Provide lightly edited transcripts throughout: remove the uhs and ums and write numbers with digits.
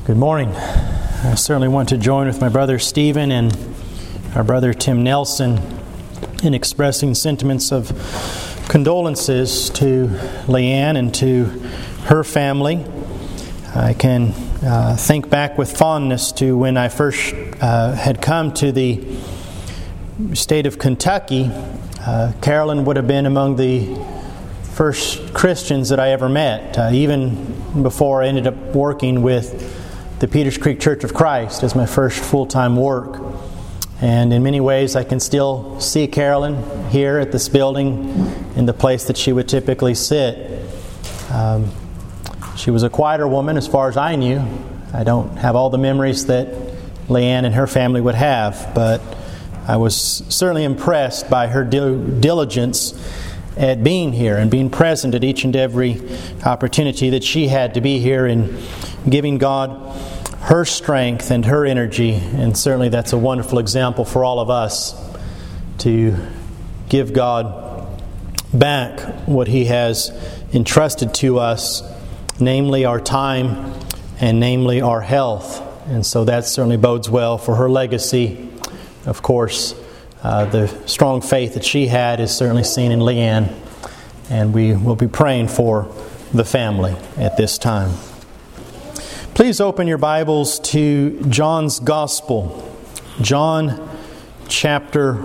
Good morning. I certainly want to join with my brother Stephen and our brother Tim Nelson in expressing sentiments of condolences to Leanne and to her family. I can think back with fondness to when I first had come to the state of Kentucky. Carolyn would have been among the first Christians that I ever met, even before I ended up working with the Peters Creek Church of Christ as my first full-time work. And in many ways I can still see Carolyn here at this building in the place that she would typically sit. She was a quieter woman as far as I knew. I don't have all the memories that Leanne and her family would have, but I was certainly impressed by her diligence at being here and being present at each and every opportunity that she had to be here and giving God her strength and her energy. And certainly that's a wonderful example for all of us to give God back what He has entrusted to us, namely our time and namely our health. And so that certainly bodes well for her legacy. Of course, the strong faith that she had is certainly seen in Leanne, and we will be praying for the family at this time. Please open your Bibles to John's Gospel, John chapter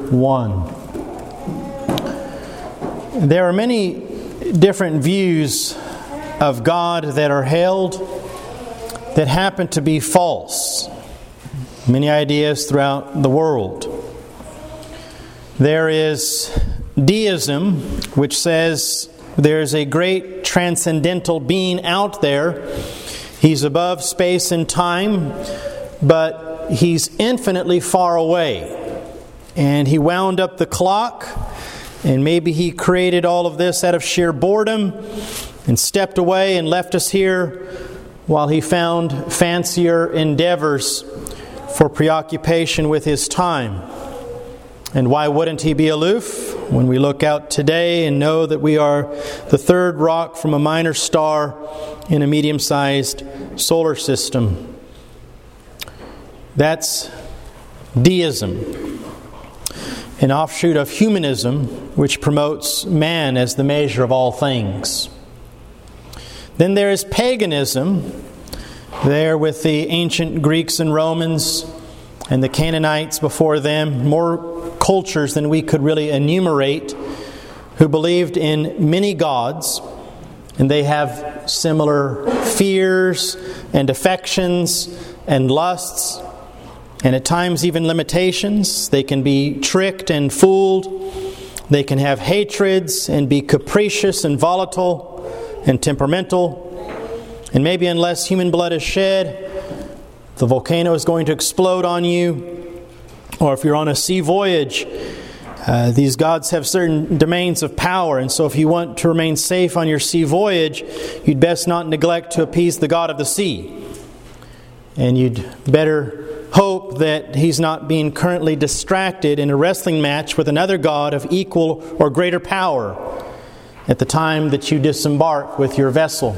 1. There are many different views of God that are held that happen to be false. Many ideas throughout the world. There is deism, which says there's a great transcendental being out there. He's above space and time, but He's infinitely far away. And He wound up the clock, and maybe He created all of this out of sheer boredom and stepped away and left us here while He found fancier endeavors for preoccupation with His time. And why wouldn't He be aloof when we look out today and know that we are the third rock from a minor star in a medium-sized solar system? That's deism, an offshoot of humanism, which promotes man as the measure of all things. Then there is paganism, there with the ancient Greeks and Romans and the Canaanites before them, more cultures than we could really enumerate, who believed in many gods, and they have similar fears and affections and lusts, and at times even limitations. They can be tricked and fooled. They can have hatreds and be capricious and volatile and temperamental. And maybe unless human blood is shed, the volcano is going to explode on you. Or if you're on a sea voyage, these gods have certain domains of power. And so if you want to remain safe on your sea voyage, you'd best not neglect to appease the god of the sea. And you'd better hope that he's not being currently distracted in a wrestling match with another god of equal or greater power at the time that you disembark with your vessel.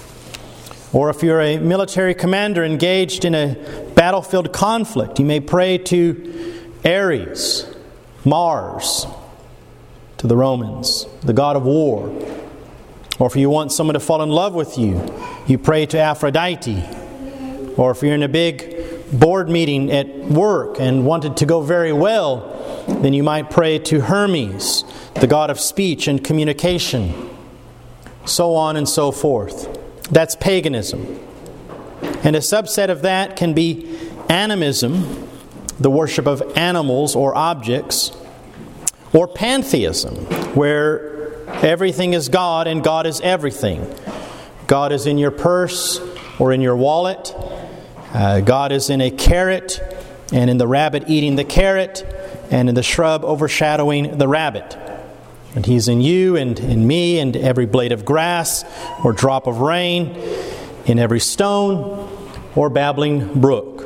Or if you're a military commander engaged in a battlefield conflict, you may pray to Ares, Mars, to the Romans, the god of war. Or if you want someone to fall in love with you, you pray to Aphrodite. Or if you're in a big board meeting at work and want it to go very well, then you might pray to Hermes, the god of speech and communication. So on and so forth. That's paganism. And a subset of that can be animism, the worship of animals or objects, or pantheism, where everything is God and God is everything. God is in your purse or in your wallet. God is in a carrot and in the rabbit eating the carrot and in the shrub overshadowing the rabbit. And He's in you and in me and every blade of grass or drop of rain, in every stone or babbling brook.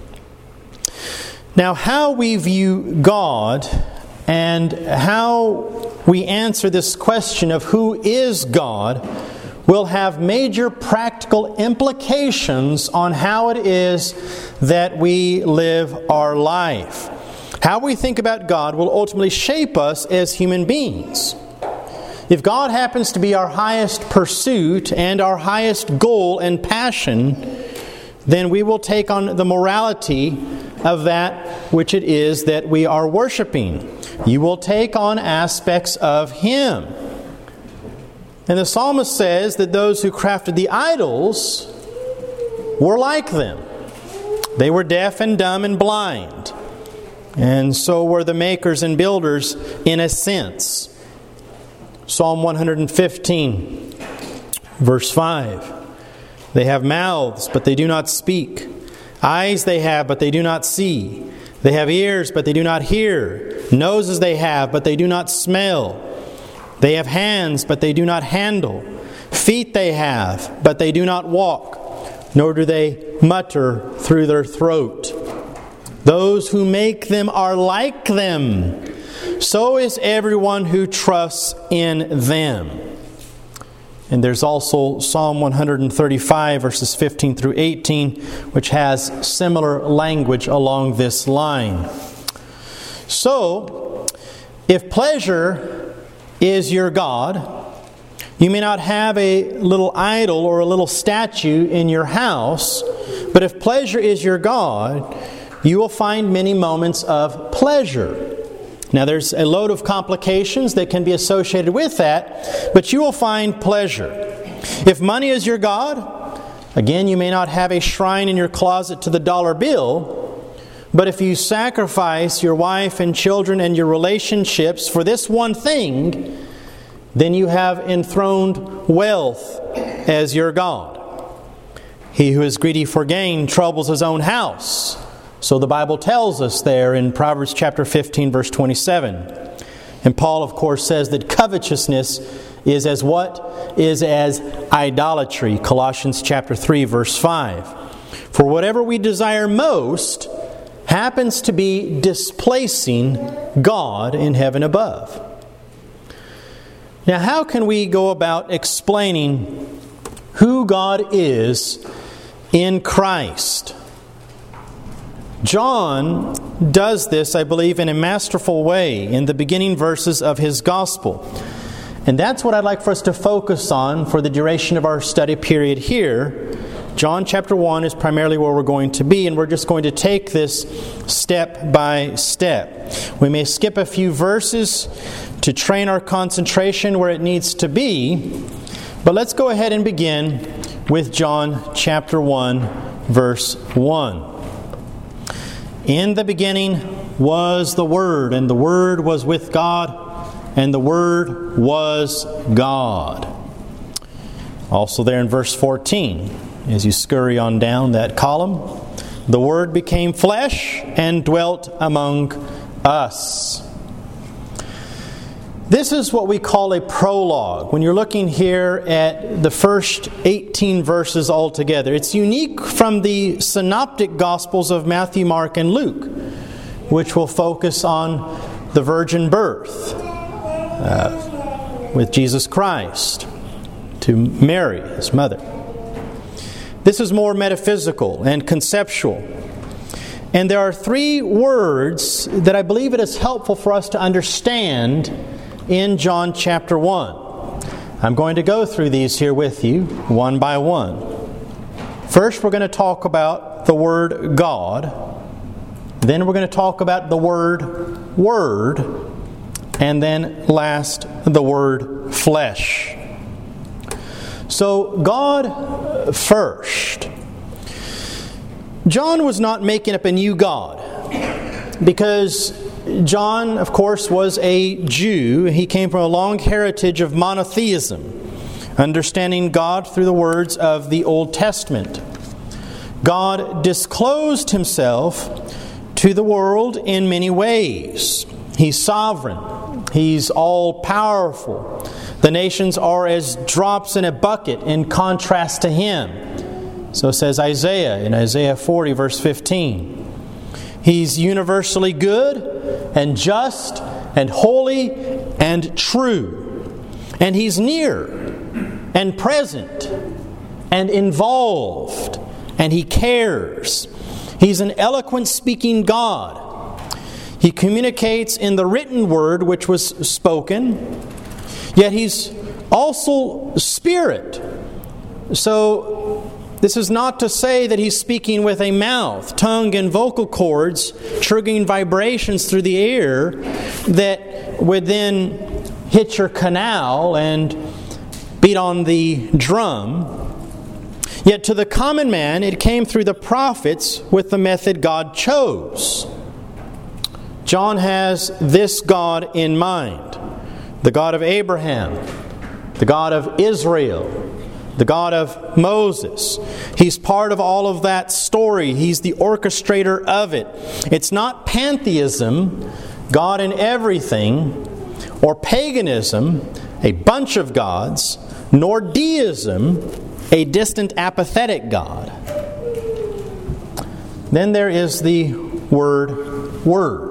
Now, how we view God and how we answer this question of who is God will have major practical implications on how it is that we live our life. How we think about God will ultimately shape us as human beings. If God happens to be our highest pursuit and our highest goal and passion, then we will take on the morality of that which it is that we are worshiping. You will take on aspects of Him. And the psalmist says that those who crafted the idols were like them. They were deaf and dumb and blind. And so were the makers and builders in a sense. Psalm 115, verse 5. They have mouths, but they do not speak. Eyes they have, but they do not see. They have ears, but they do not hear. Noses they have, but they do not smell. They have hands, but they do not handle. Feet they have, but they do not walk, nor do they mutter through their throat. Those who make them are like them. So is everyone who trusts in them. And there's also Psalm 135, verses 15 through 18, which has similar language along this line. So, if pleasure is your God, you may not have a little idol or a little statue in your house, but if pleasure is your God, you will find many moments of pleasure. Now there's a load of complications that can be associated with that, but you will find pleasure. If money is your God, again, you may not have a shrine in your closet to the dollar bill, but if you sacrifice your wife and children and your relationships for this one thing, then you have enthroned wealth as your God. He who is greedy for gain troubles his own house. So the Bible tells us there in Proverbs chapter 15, verse 27. And Paul, of course, says that covetousness is as what? Is as idolatry. Colossians chapter 3, verse 5. For whatever we desire most happens to be displacing God in heaven above. Now, how can we go about explaining who God is in Christ? John does this, I believe, in a masterful way in the beginning verses of his Gospel. And that's what I'd like for us to focus on for the duration of our study period here. John chapter 1 is primarily where we're going to be, and we're just going to take this step by step. We may skip a few verses to train our concentration where it needs to be, but let's go ahead and begin with John chapter 1, verse 1. In the beginning was the Word, and the Word was with God, and the Word was God. Also there in verse 14, as you scurry on down that column, the Word became flesh and dwelt among us. This is what we call a prologue. When you're looking here at the first 18 verses altogether, it's unique from the synoptic Gospels of Matthew, Mark, and Luke, which will focus on the virgin birth with Jesus Christ to Mary, His mother. This is more metaphysical and conceptual. And there are three words that I believe it is helpful for us to understand in John chapter 1. I'm going to go through these here with you one by one. First, we're going to talk about the word God. Then we're going to talk about the word Word. And then last, the word flesh. So, God first. John was not making up a new God, because John, of course, was a Jew. He came from a long heritage of monotheism, understanding God through the words of the Old Testament. God disclosed Himself to the world in many ways. He's sovereign. He's all-powerful. The nations are as drops in a bucket in contrast to Him. So says Isaiah in Isaiah 40, verse 15. He's universally good and just and holy and true. And He's near. and present and involved, and He cares. He's an eloquent speaking God. He communicates in the written word which was spoken, yet He's also Spirit. So this is not to say that He's speaking with a mouth, tongue, and vocal cords, triggering vibrations through the air that would then hit your canal and beat on the drum. Yet to the common man, it came through the prophets with the method God chose. John has this God in mind: the God of Abraham, the God of Israel, the God of Moses. He's part of all of that story. He's the orchestrator of it. It's not pantheism, God in everything, or paganism, a bunch of gods, nor deism, a distant, apathetic God. Then there is the word,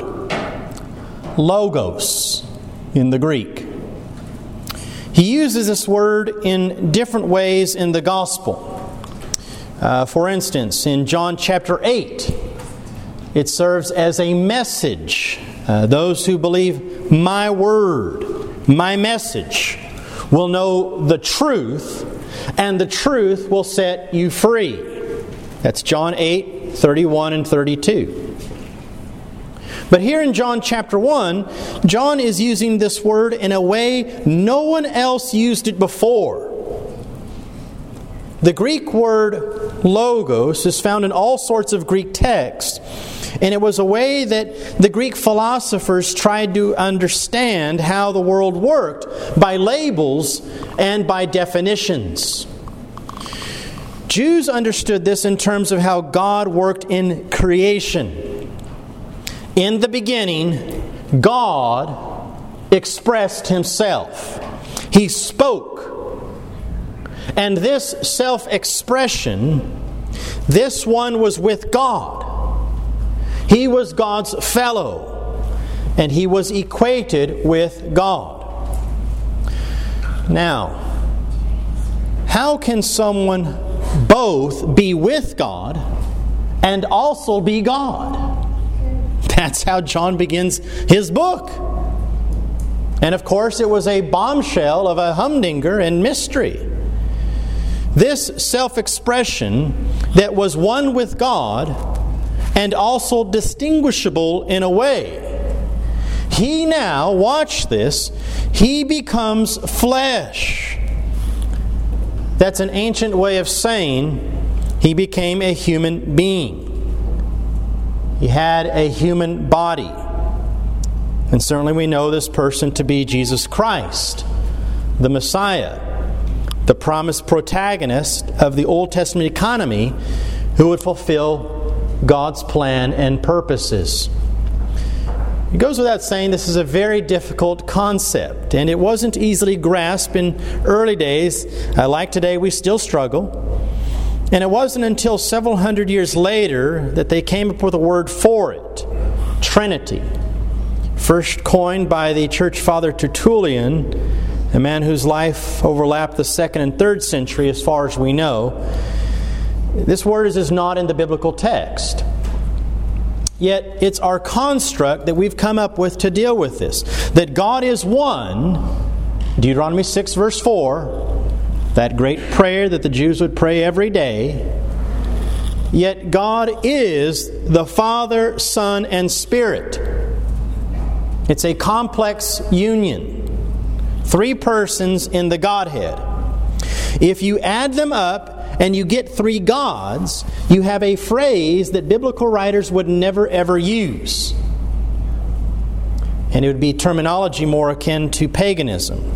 logos in the Greek. He uses this word in different ways in the Gospel. For instance, in John chapter 8, it serves as a message. Those who believe my word, my message, will know the truth, and the truth will set you free. That's John 8, 31 and 32. But here in John chapter 1, John is using this word in a way no one else used it before. The Greek word logos is found in all sorts of Greek texts, and it was a way that the Greek philosophers tried to understand how the world worked by labels and by definitions. Jews understood this in terms of how God worked in creation. In the beginning, God expressed Himself. He spoke. And this self-expression, this one was with God. He was God's fellow, and He was equated with God. Now, how can someone both be with God and also be God? That's how John begins his book. And of course, it was a bombshell of a humdinger and mystery. This self-expression that was one with God and also distinguishable in a way. He now, watch this, He becomes flesh. That's an ancient way of saying He became a human being. He had a human body. And certainly we know this person to be Jesus Christ, the Messiah, the promised protagonist of the Old Testament economy who would fulfill God's plan and purposes. It goes without saying this is a very difficult concept, and it wasn't easily grasped in early days. Like today, we still struggle. And it wasn't until several hundred years later that they came up with a word for it: Trinity. First coined by the church father Tertullian, a man whose life overlapped the 2nd and 3rd century as far as we know. This word is not in the biblical text. Yet it's our construct that we've come up with to deal with this. That God is one, Deuteronomy 6 verse 4, that great prayer that the Jews would pray every day. Yet God is the Father, Son, and Spirit. It's a complex union. 3 persons in the Godhead. If you add them up and you get 3 gods, you have a phrase that biblical writers would never ever use. And it would be terminology more akin to paganism.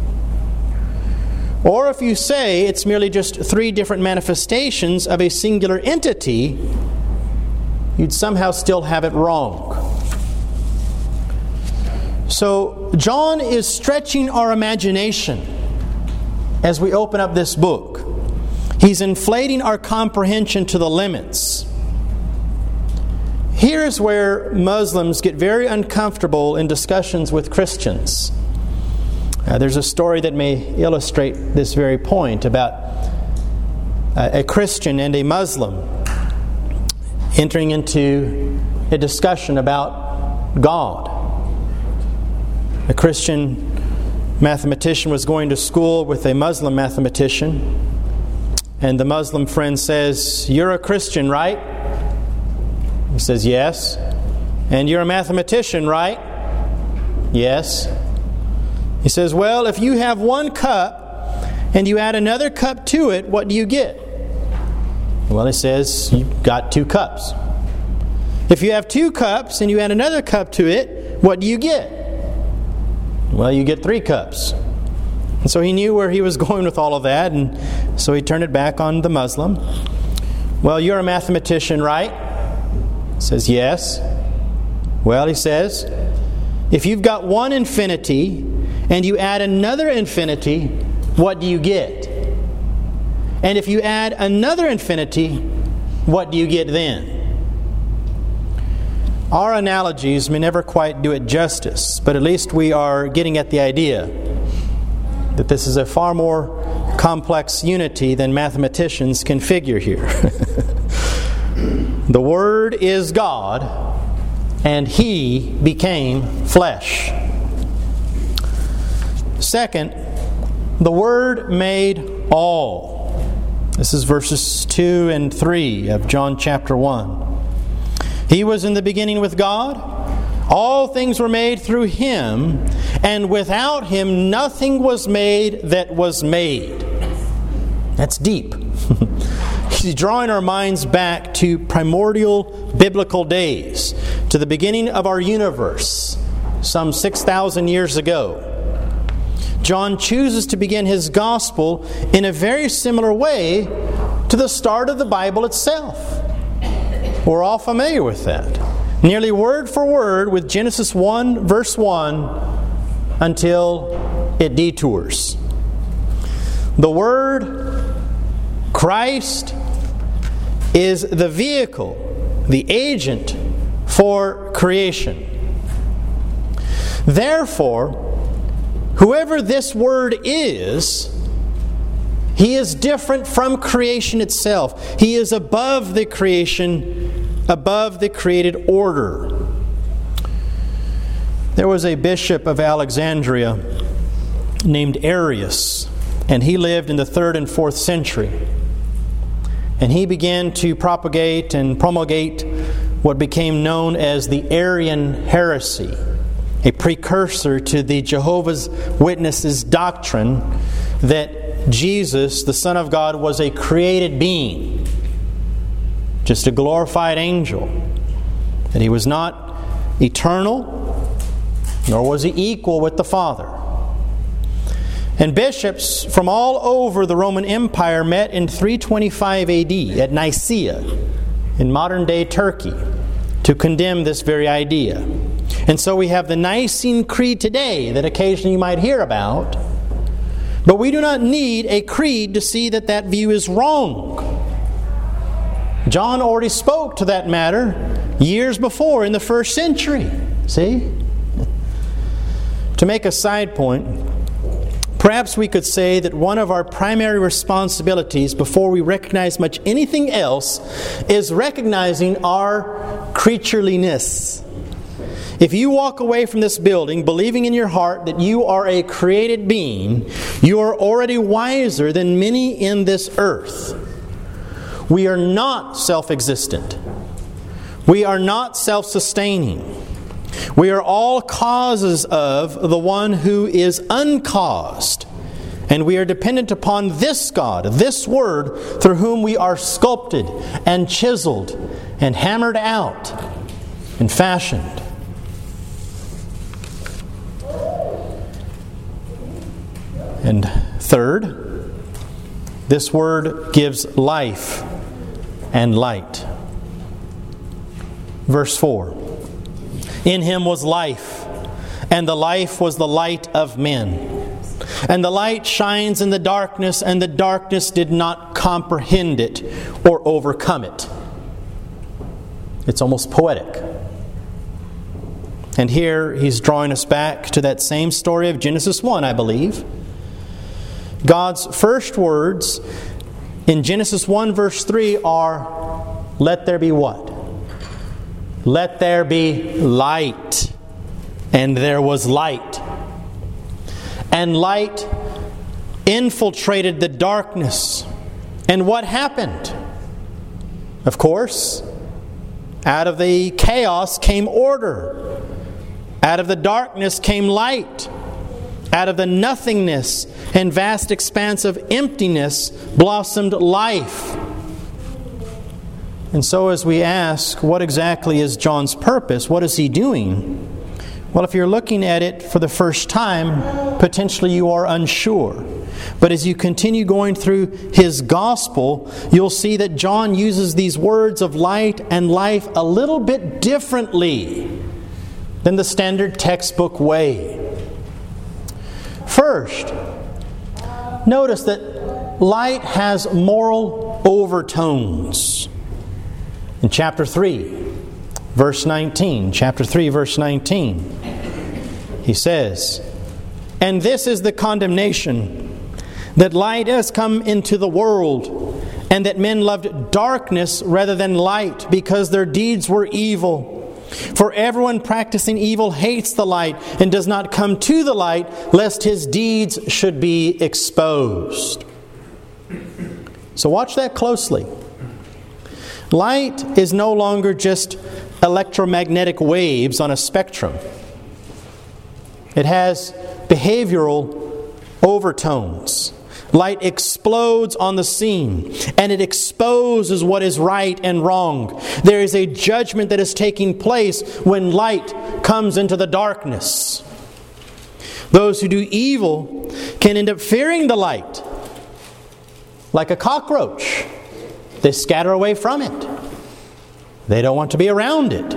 Or if you say it's merely just 3 different manifestations of a singular entity, you'd somehow still have it wrong. So John is stretching our imagination as we open up this book. He's inflating our comprehension to the limits. Here's where Muslims get very uncomfortable in discussions with Christians. There's a story that may illustrate this very point about a Christian and a Muslim entering into a discussion about God. A Christian mathematician was going to school with a Muslim mathematician, and the Muslim friend says, "You're a Christian, right?" He says, "Yes." "And you're a mathematician, right?" "Yes." He says, "Well, if you have one cup and you add another cup to it, what do you get?" Well, he says, "You've got 2 cups." "If you have 2 cups and you add another cup to it, what do you get?" "Well, you get 3 cups." And so he knew where he was going with all of that, and so he turned it back on the Muslim. "Well, you're a mathematician, right?" He says, "Yes." "Well," he says, "if you've got one infinity and you add another infinity, what do you get? And if you add another infinity, what do you get then?" Our analogies may never quite do it justice, but at least we are getting at the idea that this is a far more complex unity than mathematicians can figure here. The Word is God, and He became flesh. Second, the Word made all. This is verses 2 and 3 of John chapter 1. "He was in the beginning with God. All things were made through Him, and without Him nothing was made that was made." That's deep. He's drawing our minds back to primordial biblical days, to the beginning of our universe, some 6,000 years ago. John chooses to begin his gospel in a very similar way to the start of the Bible itself. We're all familiar with that. Nearly word for word with Genesis 1, verse 1, until it detours. The Word, Christ, is the vehicle, the agent for creation. Therefore, whoever this Word is, He is different from creation itself. He is above the creation, above the created order. There was a bishop of Alexandria named Arius, and he lived in the 3rd and 4th century. And he began to propagate and promulgate what became known as the Arian heresy, a precursor to the Jehovah's Witnesses doctrine that Jesus, the Son of God, was a created being, just a glorified angel, that He was not eternal, nor was He equal with the Father. And bishops from all over the Roman Empire met in 325 AD at Nicaea, in modern-day Turkey, to condemn this very idea. And so we have the Nicene Creed today that occasionally you might hear about, but we do not need a creed to see that that view is wrong. John already spoke to that matter years before in the 1st century. See? To make a side point, perhaps we could say that one of our primary responsibilities before we recognize much anything else is recognizing our creatureliness. If you walk away from this building believing in your heart that you are a created being, you are already wiser than many in this earth. We are not self-existent. We are not self-sustaining. We are all causes of the one who is uncaused. And we are dependent upon this God, this Word, through whom we are sculpted and chiseled and hammered out and fashioned. And third, this Word gives life and light. Verse 4. In Him was life, and the life was the light of men. And the light shines in the darkness, and the darkness did not comprehend it or overcome it. It's almost poetic. And here he's drawing us back to that same story of Genesis 1, I believe. God's first words in Genesis 1 verse 3 are, let there be what? Let there be light. And there was light. And light infiltrated the darkness. And what happened? Of course, out of the chaos came order. Out of the darkness came light. Out of the nothingness and vast expanse of emptiness blossomed life. And so as we ask, what exactly is John's purpose? What is he doing? Well, if you're looking at it for the first time, potentially you are unsure. But as you continue going through his gospel, you'll see that John uses these words of light and life a little bit differently than the standard textbook way. First, notice that light has moral overtones. In chapter 3, verse 19, chapter 3, verse 19, he says, and this is the condemnation, that light has come into the world, and that men loved darkness rather than light, because their deeds were evil. For everyone practicing evil hates the light, and does not come to the light, lest his deeds should be exposed. So watch that closely. Light is no longer just electromagnetic waves on a spectrum. It has behavioral overtones. Light explodes on the scene, and it exposes what is right and wrong. There is a judgment that is taking place when light comes into the darkness. Those who do evil can end up fearing the light. Like a cockroach, they scatter away from it. They don't want to be around it.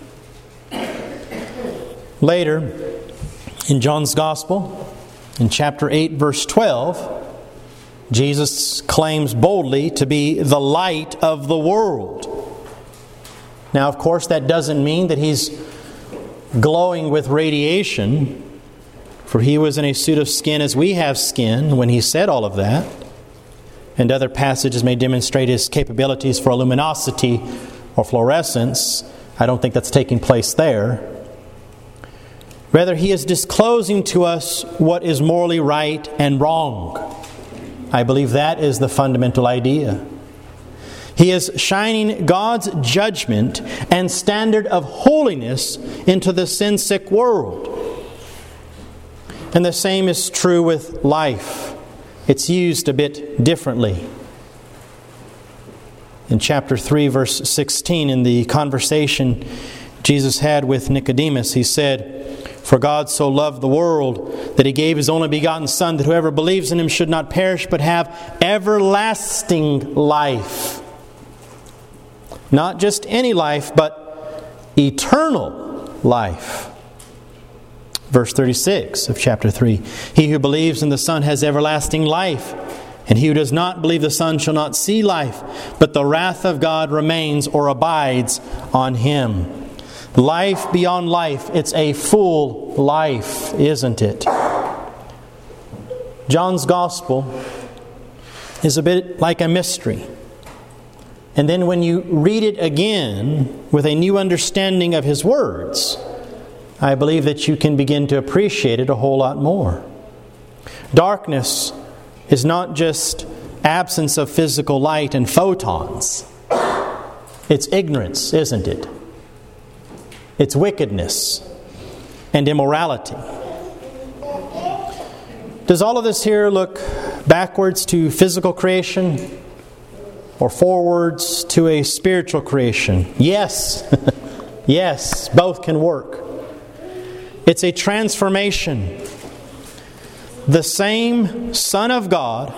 Later, in John's Gospel, in chapter 8, verse 12, Jesus claims boldly to be the light of the world. Now, of course, that doesn't mean that he's glowing with radiation, for he was in a suit of skin as we have skin when he said all of that. And other passages may demonstrate his capabilities for luminosity or fluorescence. I don't think that's taking place there. Rather, he is disclosing to us what is morally right and wrong. I believe that is the fundamental idea. He is shining God's judgment and standard of holiness into the sin-sick world. And the same is true with life. It's used a bit differently. In chapter 3, verse 16, in the conversation Jesus had with Nicodemus, he said, for God so loved the world that He gave His only begotten Son, that whoever believes in Him should not perish but have everlasting life. Not just any life, but eternal life. Verse 36 of chapter 3. He who believes in the Son has everlasting life, and he who does not believe the Son shall not see life, but the wrath of God remains or abides on him. Life beyond life. It's a full life, isn't it? John's Gospel is a bit like a mystery. And then when you read it again with a new understanding of his words, I believe that you can begin to appreciate it a whole lot more. Darkness is not just absence of physical light and photons. It's ignorance, isn't it? It's wickedness and immorality. Does all of this here look backwards to physical creation or forwards to a spiritual creation? Yes. Yes, both can work. It's a transformation. The same Son of God,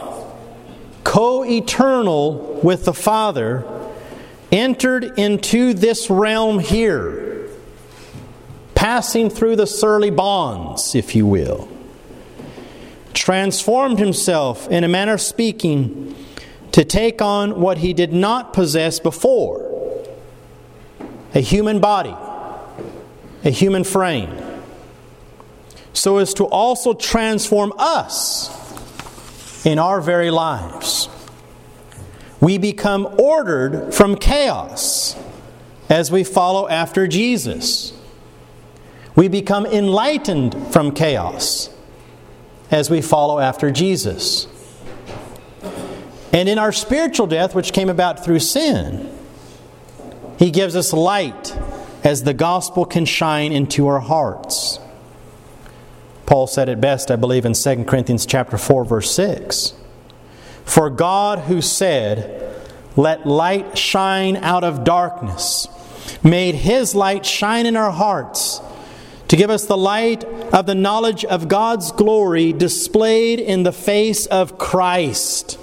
co-eternal with the Father, entered into this realm here, passing through the surly bonds, if you will. Transformed Himself, in a manner of speaking, to take on what He did not possess before. A human body. a human frame, so as to also transform us in our very lives. We become ordered from chaos as we follow after Jesus. We become enlightened from chaos as we follow after Jesus. And in our spiritual death, which came about through sin, He gives us light as the gospel can shine into our hearts. Paul said it best, I believe, in 2 Corinthians chapter 4, verse 6. For God, who said, "Let light shine out of darkness," made His light shine in our hearts to give us the light of the knowledge of God's glory displayed in the face of Christ.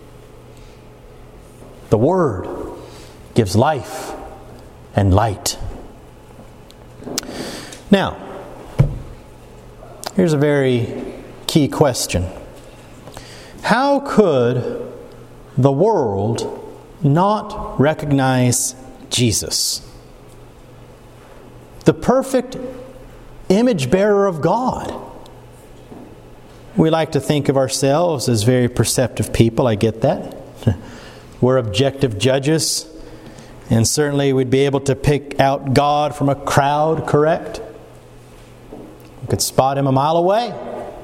The Word gives life and light. Now, here's a very key question. How could the world not recognize Jesus, the perfect image bearer of God? We like to think of ourselves as very perceptive people. I get that. We're objective judges, and certainly we'd be able to pick out God from a crowd, correct? We could spot Him a mile away.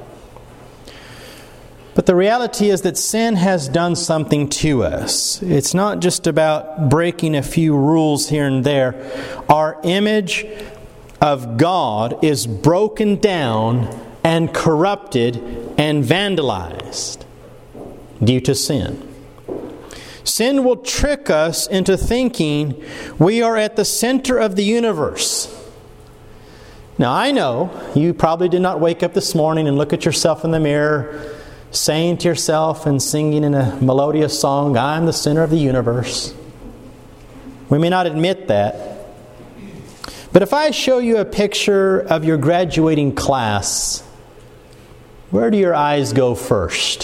But the reality is that sin has done something to us. It's not just about breaking a few rules here and there. Our image of God is broken down and corrupted and vandalized due to sin. Sin will trick us into thinking we are at the center of the universe. Now, I know you probably did not wake up this morning and look at yourself in the mirror, saying to yourself and singing in a melodious song, "I'm the center of the universe." We may not admit that. But if I show you a picture of your graduating class, where do your eyes go first?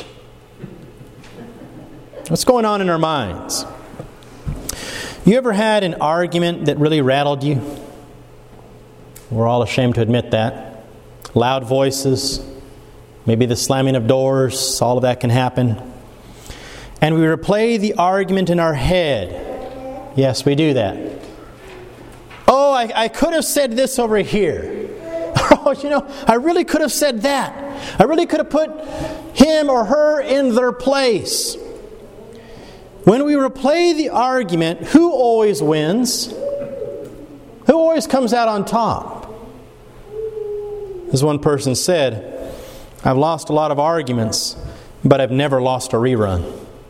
What's going on in our minds? You ever had an argument that really rattled you? We're all ashamed to admit that. Loud voices, maybe the slamming of doors, all of that can happen. And we replay the argument in our head. Yes, we do that. Oh, I could have said this over here. Oh, I really could have said that. I really could have put him or her in their place. When we replay the argument, who always wins? Who always comes out on top? As one person said, "I've lost a lot of arguments, but I've never lost a rerun."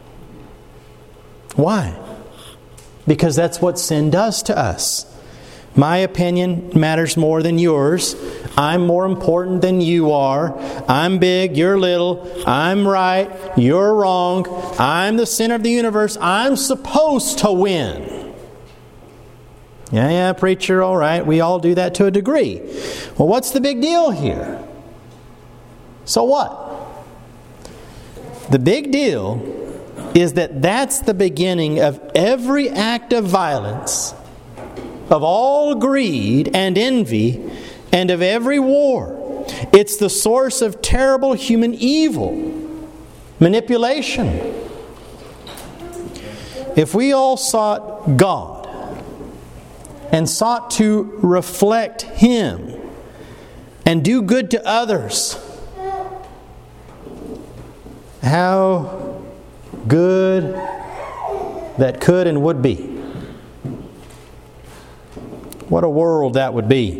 Why? Because that's what sin does to us. My opinion matters more than yours. I'm more important than you are. I'm big, you're little. I'm right, you're wrong. I'm the center of the universe. I'm supposed to win. Yeah, preacher, all right. We all do that to a degree. Well, what's the big deal here? So what? The big deal is that that's the beginning of every act of violence, of all greed and envy, and of every war. It's the source of terrible human evil, manipulation. If we all sought God and sought to reflect Him and do good to others, how good that could and would be. What a world that would be.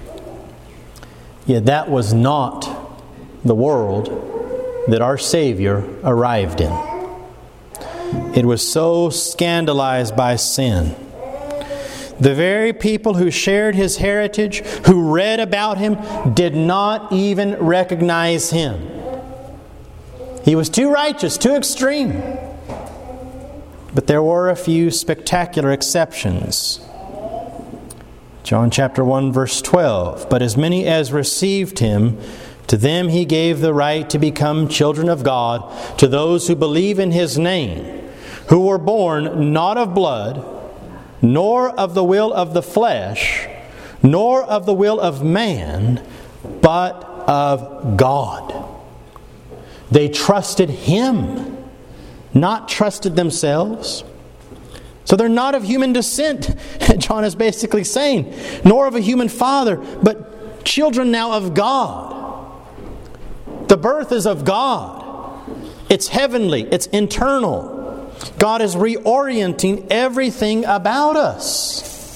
Yet that was not the world that our Savior arrived in. It was so scandalized by sin. The very people who shared His heritage, who read about Him, did not even recognize Him. He was too righteous, too extreme. But there were a few spectacular exceptions. John chapter 1 verse 12. But as many as received Him, to them He gave the right to become children of God, to those who believe in His name, who were born not of blood, nor of the will of the flesh, nor of the will of man, but of God. They trusted Him, not trusted themselves. So they're not of human descent, John is basically saying, nor of a human father, but children now of God. The birth is of God. It's heavenly, it's internal. God is reorienting everything about us.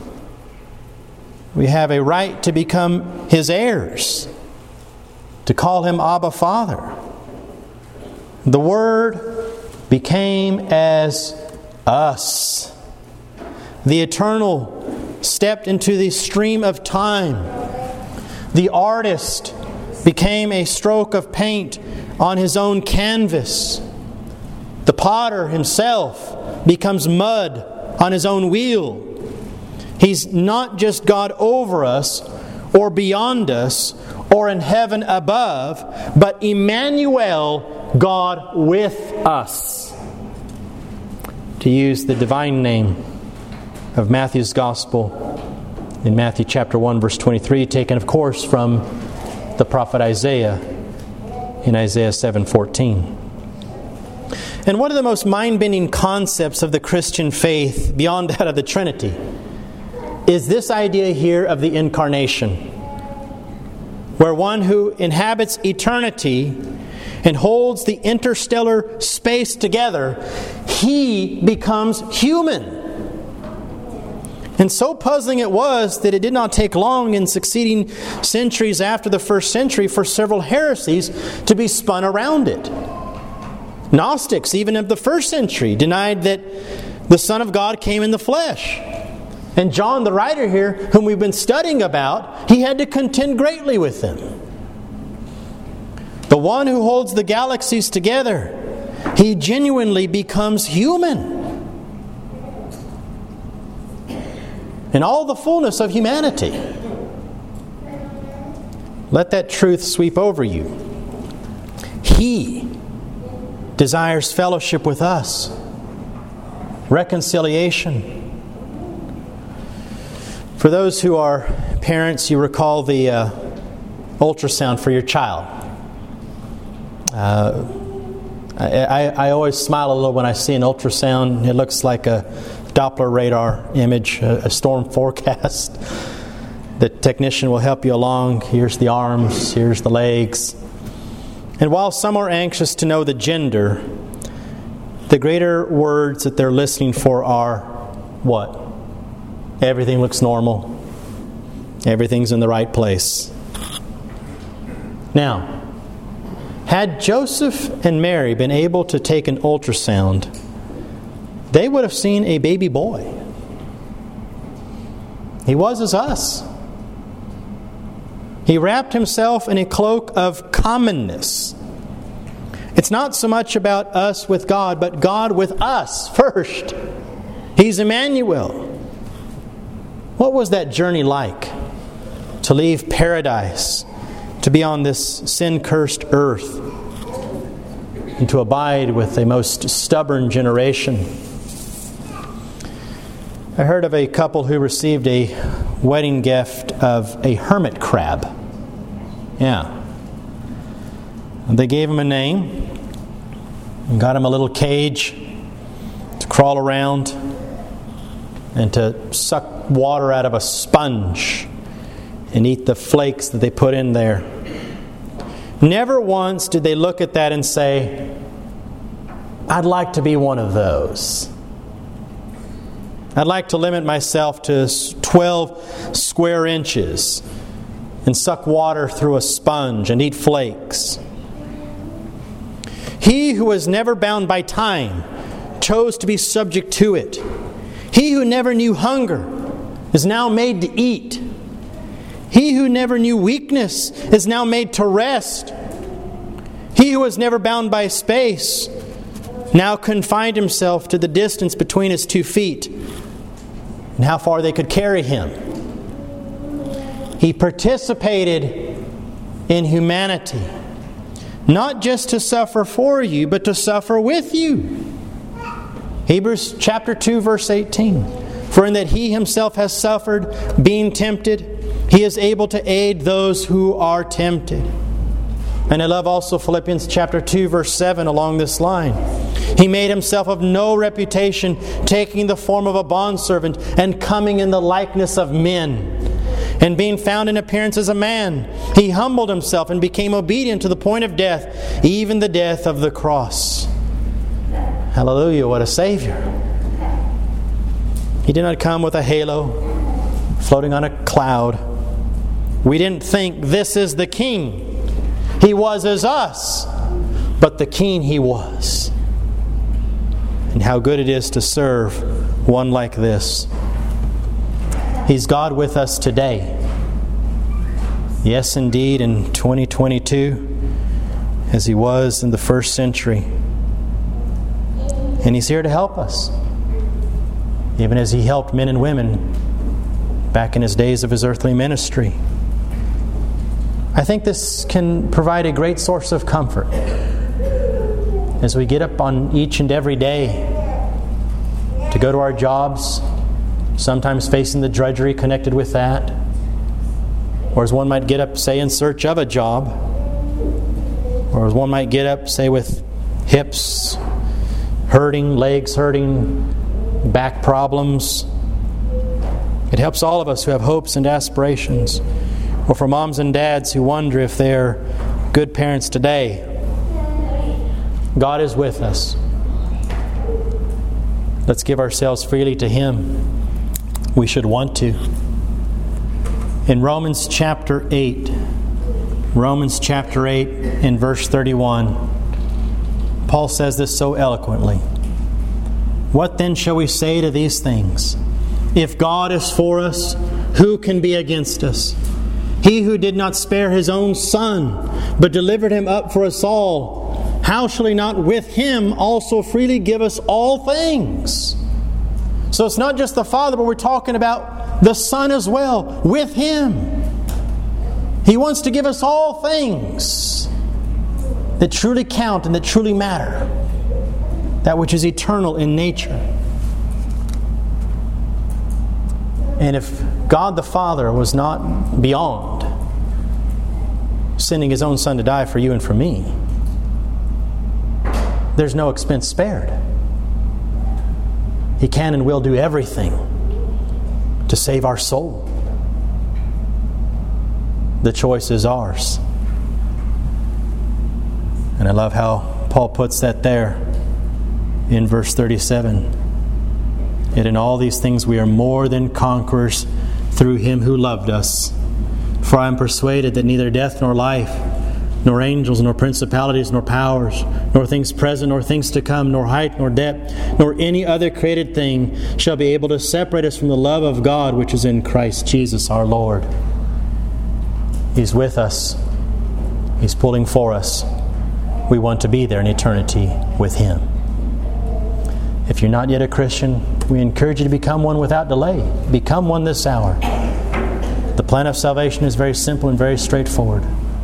We have a right to become His heirs, to call Him Abba Father. The Word became as us. The eternal stepped into the stream of time. The artist became a stroke of paint on his own canvas. The potter himself becomes mud on his own wheel. He's not just God over us or beyond us or in heaven above, but Emmanuel, God with us. To use the divine name of Matthew's Gospel in Matthew chapter 1 verse 23, taken of course from the prophet Isaiah in Isaiah 7:14. And one of the most mind-bending concepts of the Christian faith, beyond that of the Trinity, is this idea here of the Incarnation, where one who inhabits eternity and holds the interstellar space together, He becomes human. And so puzzling it was that it did not take long in succeeding centuries after the first century for several heresies to be spun around it. Gnostics, even of the first century, denied that the Son of God came in the flesh. And John, the writer here, whom we've been studying about, he had to contend greatly with them. The one who holds the galaxies together, He genuinely becomes human. In all the fullness of humanity. Let that truth sweep over you. He desires fellowship with us. Reconciliation. For those who are parents, you recall the ultrasound for your child. I always smile a little when I see an ultrasound. It looks like a Doppler radar image, a storm forecast. The technician will help you along. Here's the arms, here's the legs. And while some are anxious to know the gender, the greater words that they're listening for are what? Everything looks normal. Everything's in the right place. Now, had Joseph and Mary been able to take an ultrasound, they would have seen a baby boy. He was as us. He wrapped Himself in a cloak of commonness. It's not so much about us with God, but God with us first. He's Emmanuel. What was that journey like? To leave paradise, to be on this sin-cursed earth, and to abide with a most stubborn generation. I heard of a couple who received a wedding gift of a hermit crab. Yeah. They gave him a name and got him a little cage to crawl around and to suck water out of a sponge and eat the flakes that they put in there. Never once did they look at that and say, I'd like to be one of those. I'd like to limit myself to 12 square inches and suck water through a sponge and eat flakes. He who was never bound by time chose to be subject to it. He who never knew hunger is now made to eat. He who never knew weakness is now made to rest. He who was never bound by space now confined himself to the distance between his 2 feet and how far they could carry him. He participated in humanity, not just to suffer for you, but to suffer with you. Hebrews chapter 2, verse 18. For in that He Himself has suffered, being tempted, He is able to aid those who are tempted. And I love also Philippians chapter 2, verse 7 along this line. He made Himself of no reputation, taking the form of a bondservant and coming in the likeness of men. And being found in appearance as a man, He humbled Himself and became obedient to the point of death, even the death of the cross. Hallelujah, what a Savior. He did not come with a halo, floating on a cloud. We didn't think this is the King. He was as us, but the King He was. And how good it is to serve one like this. He's God with us today. Yes, indeed, in 2022, as He was in the first century. And He's here to help us, even as He helped men and women back in His days of His earthly ministry. I think this can provide a great source of comfort as we get up on each and every day to go to our jobs, sometimes facing the drudgery connected with that. Or as one might get up, say, in search of a job. Or as one might get up, say, with hips hurting, legs hurting, back problems. It helps all of us who have hopes and aspirations. Or for moms and dads who wonder if they're good parents today. God is with us. Let's give ourselves freely to Him. We should want to. In Romans chapter 8 in verse 31, Paul says this so eloquently. What then shall we say to these things? If God is for us, who can be against us? He who did not spare His own Son, but delivered Him up for us all, how shall He not with Him also freely give us all things? So it's not just the Father, but we're talking about the Son as well, with Him. He wants to give us all things that truly count and that truly matter, that which is eternal in nature. And if God the Father was not beyond sending His own Son to die for you and for me, there's no expense spared. He can and will do everything to save our soul. The choice is ours. And I love how Paul puts that there in verse 37. Yet in all these things we are more than conquerors through Him who loved us. For I am persuaded that neither death nor life, nor angels, nor principalities, nor powers, nor things present, nor things to come, nor height, nor depth, nor any other created thing shall be able to separate us from the love of God which is in Christ Jesus our Lord. He's with us. He's pulling for us. We want to be there in eternity with Him. If you're not yet a Christian, we encourage you to become one without delay. Become one this hour. The plan of salvation is very simple and very straightforward.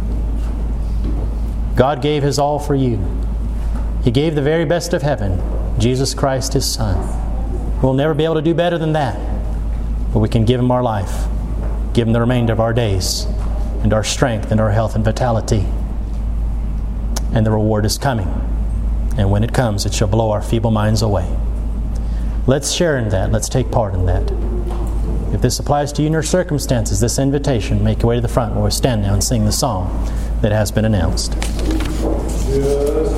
God gave His all for you. He gave the very best of heaven, Jesus Christ, His Son. We'll never be able to do better than that. But we can give Him our life, give Him the remainder of our days, and our strength and our health and vitality. And the reward is coming. And when it comes, it shall blow our feeble minds away. Let's share in that. Let's take part in that. If this applies to you in your circumstances, this invitation, make your way to the front where we stand now and sing the song that has been announced. Just